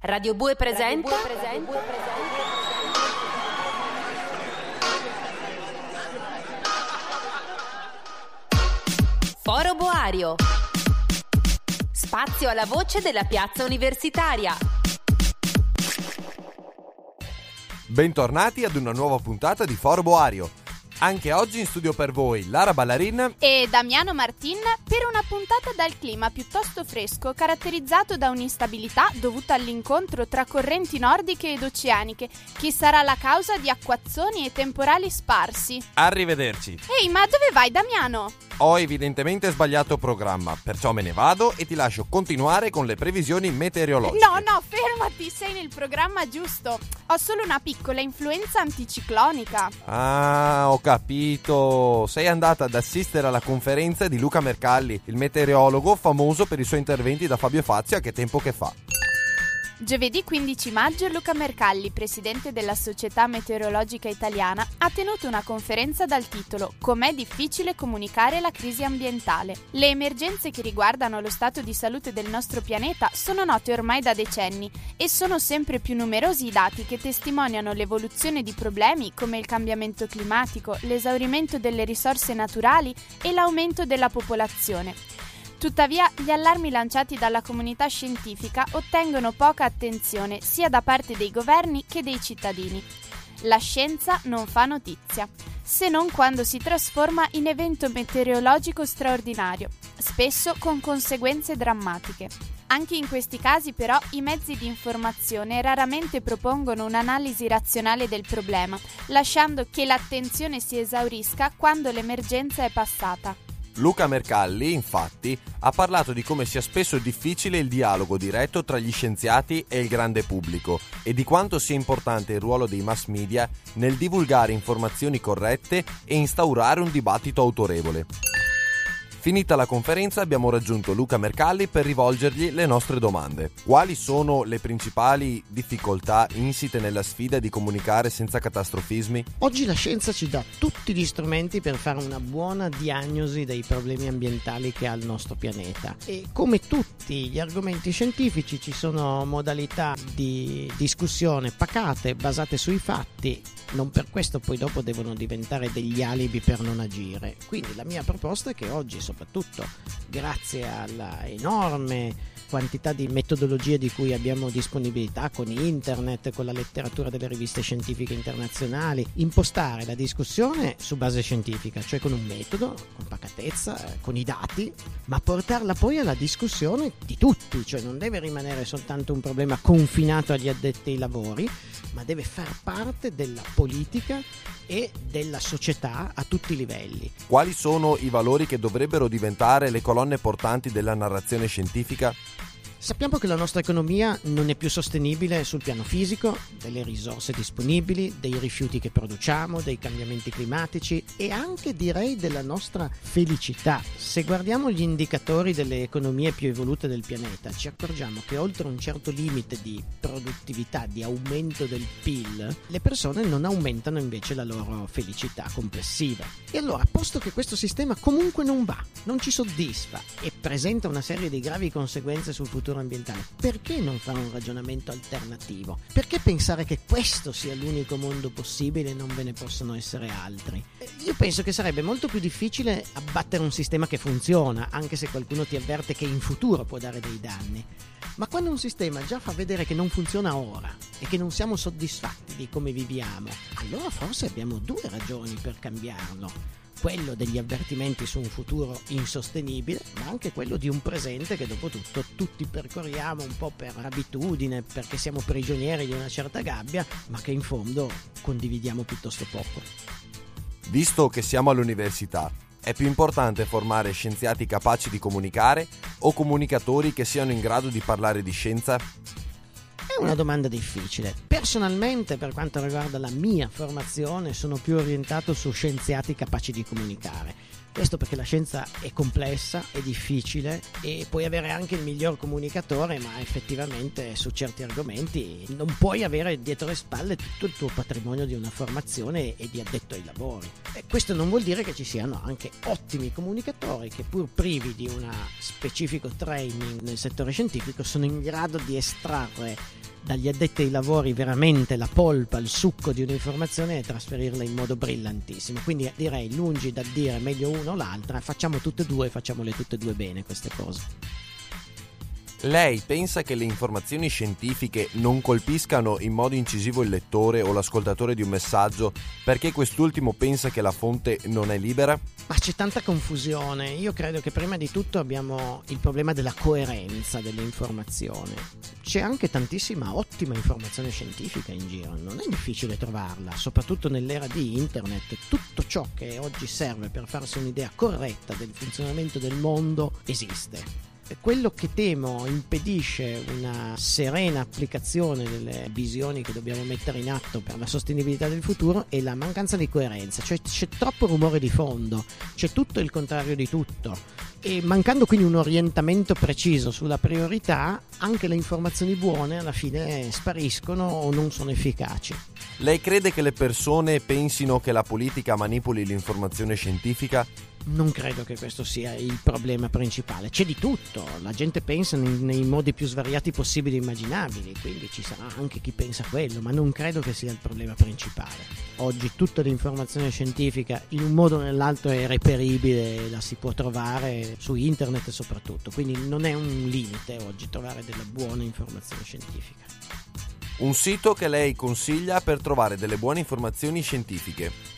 Radio Bue presenta. Foro Boario. Spazio alla voce della piazza universitaria. Bentornati ad una nuova puntata di Foro Boario. Anche oggi in studio per voi Lara Ballarin e Damiano Martin per una puntata dal clima piuttosto fresco, caratterizzato da un'instabilità dovuta all'incontro tra correnti nordiche ed oceaniche, che sarà la causa di acquazzoni e temporali sparsi. Arrivederci. Ehi, ma dove vai, Damiano? Ho evidentemente sbagliato programma, perciò me ne vado e ti lascio continuare con le previsioni meteorologiche. No, fermati, sei nel programma giusto. Ho solo una piccola influenza anticiclonica. Ah, ho capito. Sei andata ad assistere alla conferenza di Luca Mercalli, il meteorologo famoso per i suoi interventi da Fabio Fazio a Che tempo che fa. Giovedì 15 maggio Luca Mercalli, presidente della Società Meteorologica Italiana, ha tenuto una conferenza dal titolo «Com'è difficile comunicare la crisi ambientale». Le emergenze che riguardano lo stato di salute del nostro pianeta sono note ormai da decenni e sono sempre più numerosi i dati che testimoniano l'evoluzione di problemi come il cambiamento climatico, l'esaurimento delle risorse naturali e l'aumento della popolazione. Tuttavia, gli allarmi lanciati dalla comunità scientifica ottengono poca attenzione sia da parte dei governi che dei cittadini. La scienza non fa notizia, se non quando si trasforma in evento meteorologico straordinario, spesso con conseguenze drammatiche. Anche in questi casi, però, i mezzi di informazione raramente propongono un'analisi razionale del problema, lasciando che l'attenzione si esaurisca quando l'emergenza è passata. Luca Mercalli, infatti, ha parlato di come sia spesso difficile il dialogo diretto tra gli scienziati e il grande pubblico e di quanto sia importante il ruolo dei mass media nel divulgare informazioni corrette e instaurare un dibattito autorevole. Finita la conferenza abbiamo raggiunto Luca Mercalli per rivolgergli le nostre domande. Quali sono le principali difficoltà insite nella sfida di comunicare senza catastrofismi? Oggi la scienza ci dà tutti gli strumenti per fare una buona diagnosi dei problemi ambientali che ha il nostro pianeta e come tutti gli argomenti scientifici ci sono modalità di discussione pacate, basate sui fatti. Non per questo poi dopo devono diventare degli alibi per non agire. Quindi la mia proposta è che oggi, soprattutto grazie alla enorme quantità di metodologie di cui abbiamo disponibilità con internet, con la letteratura delle riviste scientifiche internazionali, impostare la discussione su base scientifica, cioè con un metodo, con pacatezza, con i dati, ma portarla poi alla discussione di tutti, cioè non deve rimanere soltanto un problema confinato agli addetti ai lavori, ma deve far parte della politica e della società a tutti i livelli. Quali sono i valori che dovrebbero diventare le colonne portanti della narrazione scientifica? Sappiamo che la nostra economia non è più sostenibile sul piano fisico, delle risorse disponibili, dei rifiuti che produciamo, dei cambiamenti climatici e anche direi della nostra felicità. Se guardiamo gli indicatori delle economie più evolute del pianeta, ci accorgiamo che oltre un certo limite di produttività, di aumento del PIL, le persone non aumentano invece la loro felicità complessiva. E allora, posto che questo sistema comunque non va, non ci soddisfa e presenta una serie di gravi conseguenze sul futuro ambientale, perché non fare un ragionamento alternativo? Perché pensare che questo sia l'unico mondo possibile e non ve ne possono essere altri? Io penso che sarebbe molto più difficile abbattere un sistema che funziona, anche se qualcuno ti avverte che in futuro può dare dei danni. Ma quando un sistema già fa vedere che non funziona ora e che non siamo soddisfatti di come viviamo, allora forse abbiamo due ragioni per cambiarlo. Quello degli avvertimenti su un futuro insostenibile, ma anche quello di un presente che dopo tutto tutti percorriamo un po' per abitudine, perché siamo prigionieri di una certa gabbia, ma che in fondo condividiamo piuttosto poco. Visto che siamo all'università, è più importante formare scienziati capaci di comunicare o comunicatori che siano in grado di parlare di scienza? È una domanda difficile. Personalmente, per quanto riguarda la mia formazione, sono più orientato su scienziati capaci di comunicare. Questo perché la scienza è complessa, è difficile e puoi avere anche il miglior comunicatore, ma effettivamente su certi argomenti non puoi avere dietro le spalle tutto il tuo patrimonio di una formazione e di addetto ai lavori. E questo non vuol dire che ci siano anche ottimi comunicatori che, pur privi di un specifico training nel settore scientifico, sono in grado di estrarre dagli addetti ai lavori veramente la polpa, il succo di un'informazione e trasferirla in modo brillantissimo. Quindi direi, lungi dal dire meglio una o l'altra, facciamole tutte e due bene queste cose. Lei pensa che le informazioni scientifiche non colpiscano in modo incisivo il lettore o l'ascoltatore di un messaggio perché quest'ultimo pensa che la fonte non è libera? Ma c'è tanta confusione. Io credo che prima di tutto abbiamo il problema della coerenza dell'informazione. C'è anche tantissima ottima informazione scientifica in giro, non è difficile trovarla, soprattutto nell'era di internet. Tutto ciò che oggi serve per farsi un'idea corretta del funzionamento del mondo esiste. Quello che temo impedisce una serena applicazione delle visioni che dobbiamo mettere in atto per la sostenibilità del futuro è la mancanza di coerenza, cioè c'è troppo rumore di fondo, c'è tutto il contrario di tutto e mancando quindi un orientamento preciso sulla priorità, anche le informazioni buone alla fine spariscono o non sono efficaci. Lei crede che le persone pensino che la politica manipoli l'informazione scientifica? Non credo che questo sia il problema principale. C'è di tutto, la gente pensa nei modi più svariati possibili e immaginabili, quindi ci sarà anche chi pensa quello, ma non credo che sia il problema principale. Oggi tutta l'informazione scientifica in un modo o nell'altro è reperibile, la si può trovare su internet soprattutto, quindi non è un limite oggi trovare della buona informazione scientifica. Un sito che lei consiglia per trovare delle buone informazioni scientifiche?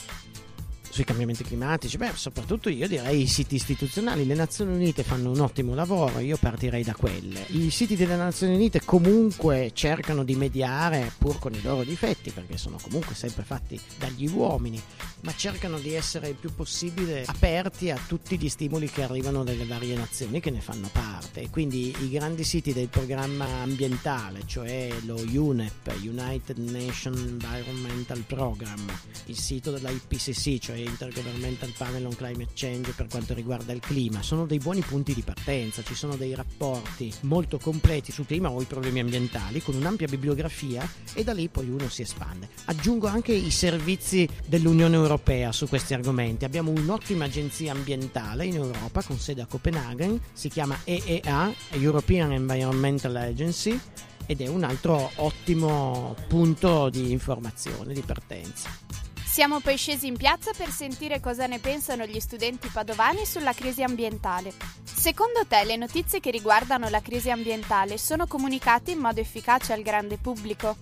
Sui cambiamenti climatici, soprattutto io direi i siti istituzionali. Le Nazioni Unite fanno un ottimo lavoro, io partirei da quelle. I siti delle Nazioni Unite comunque cercano di mediare, pur con i loro difetti, perché sono comunque sempre fatti dagli uomini, ma cercano di essere il più possibile aperti a tutti gli stimoli che arrivano dalle varie nazioni che ne fanno parte. Quindi i grandi siti del programma ambientale, cioè lo UNEP, United Nations Environmental Program, il sito dell'IPCC, cioè Intergovernmental Panel on Climate Change per quanto riguarda il clima, sono dei buoni punti di partenza. Ci sono dei rapporti molto completi sul clima o i problemi ambientali con un'ampia bibliografia e da lì poi uno si espande. Aggiungo anche i servizi dell'Unione Europea su questi argomenti. Abbiamo un'ottima agenzia ambientale in Europa con sede a Copenaghen, si chiama EEA, European Environmental Agency, ed è un altro ottimo punto di informazione, di partenza. Siamo poi scesi in piazza per sentire cosa ne pensano gli studenti padovani sulla crisi ambientale. Secondo te le notizie che riguardano la crisi ambientale sono comunicate in modo efficace al grande pubblico?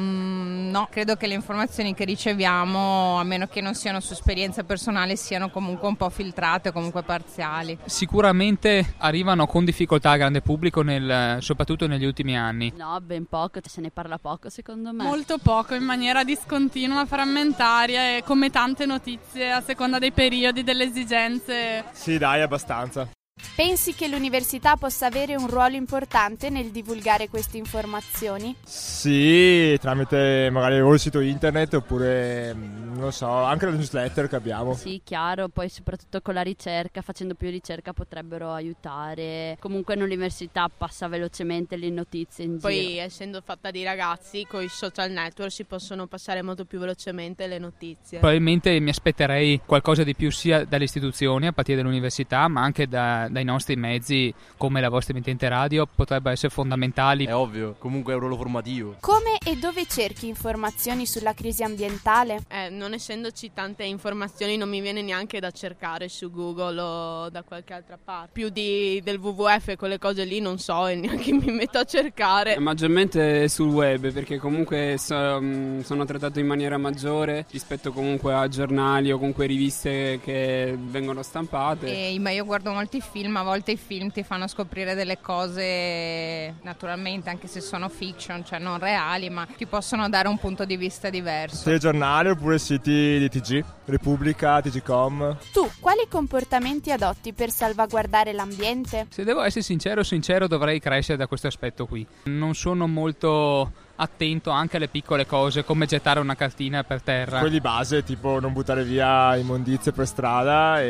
No, credo che le informazioni che riceviamo, a meno che non siano su esperienza personale, siano comunque un po' filtrate o comunque parziali. Sicuramente arrivano con difficoltà al grande pubblico, soprattutto negli ultimi anni. No, ben poco, se ne parla poco secondo me. Molto poco, in maniera discontinua, frammentaria e come tante notizie a seconda dei periodi, delle esigenze. Sì, dai, abbastanza. Pensi che l'università possa avere un ruolo importante nel divulgare queste informazioni? Sì, tramite magari o il sito internet oppure, non lo so, anche la newsletter che abbiamo. Sì, chiaro, poi soprattutto con la ricerca, facendo più ricerca potrebbero aiutare. Comunque l'università passa velocemente le notizie in poi, giro. essendo fatta di ragazzi, con i social network si possono passare molto più velocemente le notizie. Probabilmente mi aspetterei qualcosa di più sia dalle istituzioni, a partire dall'università, ma anche dai nostri mezzi come la vostra emittente radio, potrebbero essere fondamentali. È ovvio, comunque è un ruolo formativo. Come e dove cerchi informazioni sulla crisi ambientale? Non essendoci tante informazioni non mi viene neanche da cercare su Google o da qualche altra parte. Più del WWF e quelle cose lì non so e neanche mi metto a cercare. Maggiormente sul web, perché comunque sono trattato in maniera maggiore rispetto comunque a giornali o comunque riviste che vengono stampate. Ma io guardo molti film, a volte i film ti fanno scoprire delle cose, naturalmente anche se sono fiction, cioè non reali, ma ti possono dare un punto di vista diverso. Telegiornali oppure siti di TG, Repubblica, TGcom. Tu, quali comportamenti adotti per salvaguardare l'ambiente? Se devo essere sincero, dovrei crescere da questo aspetto qui. Non sono molto attento anche alle piccole cose, come gettare una cartina per terra. Quelli base, tipo non buttare via immondizie per strada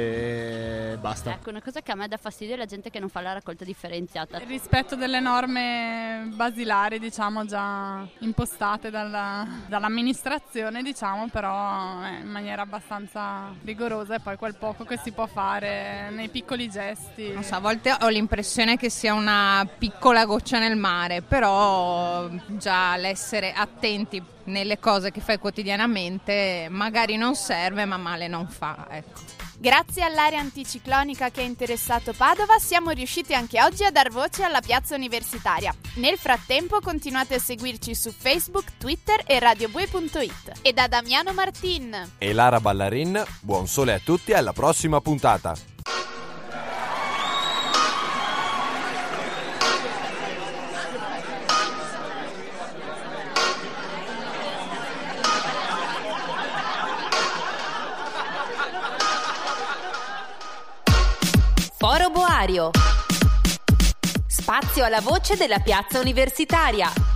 e basta. Ecco, una cosa che a me dà fastidio è la gente che non fa la raccolta differenziata. Il rispetto delle norme basilari, diciamo, già impostate dall'amministrazione, diciamo, però in maniera abbastanza rigorosa, e poi quel poco che si può fare nei piccoli gesti. Non so, a volte ho l'impressione che sia una piccola goccia nel mare, però già l'essere attenti nelle cose che fai quotidianamente magari non serve, ma male non fa, ecco. Grazie all'area anticiclonica che ha interessato Padova, siamo riusciti anche oggi a dar voce alla piazza universitaria. Nel frattempo continuate a seguirci su Facebook, Twitter e radiobue.it. E da Damiano Martin e Lara Ballarin, buon sole a tutti e alla prossima puntata. Foro Boario. Spazio alla voce della piazza universitaria.